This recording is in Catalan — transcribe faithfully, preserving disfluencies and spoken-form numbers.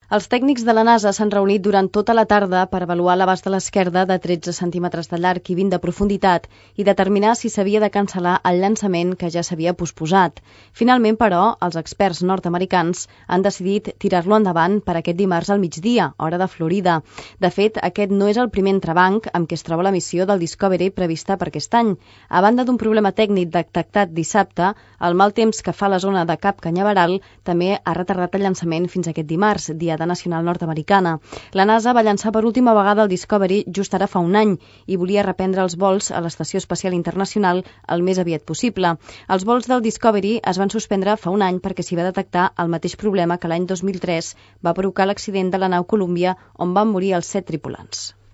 Els tècnics de la NASA s'han reunit durant tota la tarda per avaluar l'abast de l'esquerda de tretze centímetres de llarg i vint de profunditat i determinar si s'havia de cancel·lar el llançament que ja s'havia posposat. Finalment, però, els experts nord-americans han decidit tirar-lo endavant per aquest dimarts al migdia, hora de Florida. De fet, aquest no és el primer entrebanc amb què es troba la missió del Discovery prevista per aquest any. A banda d'un problema tècnic detectat dissabte, el mal temps que fa a la zona de Cap Canyaveral també ha retardat el llançament fins aquest dimarts, dia de nacional nord-americana. La NASA va llançar per última vegada el Discovery just ara fa un any i volia reprendre els vols a l'Estació Espacial Internacional el més aviat possible. Els vols del Discovery es van suspendre fa un any perquè s'hi va detectar el mateix problema que l'any dos mil tres va provocar l'accident de la nau Columbia, on van morir els set tripulants.